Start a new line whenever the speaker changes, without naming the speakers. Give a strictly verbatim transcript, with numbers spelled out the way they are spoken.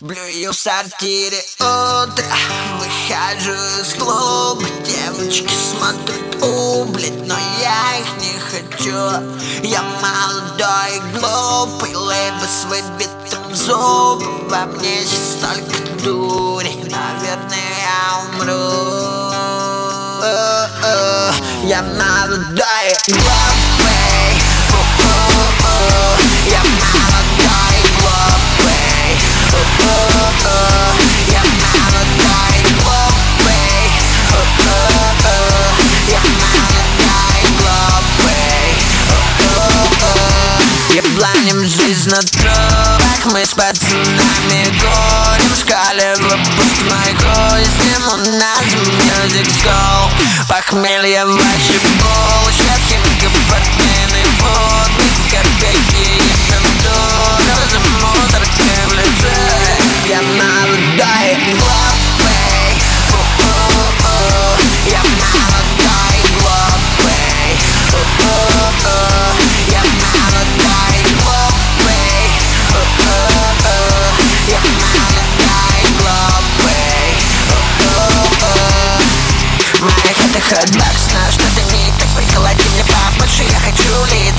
Блюю в сортире утро, выхожу из клуба. Девочки смотрят ублюд, но я их не хочу. Я молодой и глупый, либо с выбитым зубом. Во мне сейчас столько дури, наверное, я умру. Я молодой и глупый, я молодой и глупый, я молодой и глупый, я молодой и глупый. Ебланим жизнь на трубах, мы с пацанами гоним. В шкале выпуск моей кости, у нас music school. Похмелье ваши bullshit, химика, портвейный водник, копейки и ментура, за мусоркой в лице. Я молодой и глупый, я молодой и глупый, я молодой и глупый, я молодой и глупый. Моя хата хэтбэкс, на что-то не так, приколоти мне побольше. Я хочу лить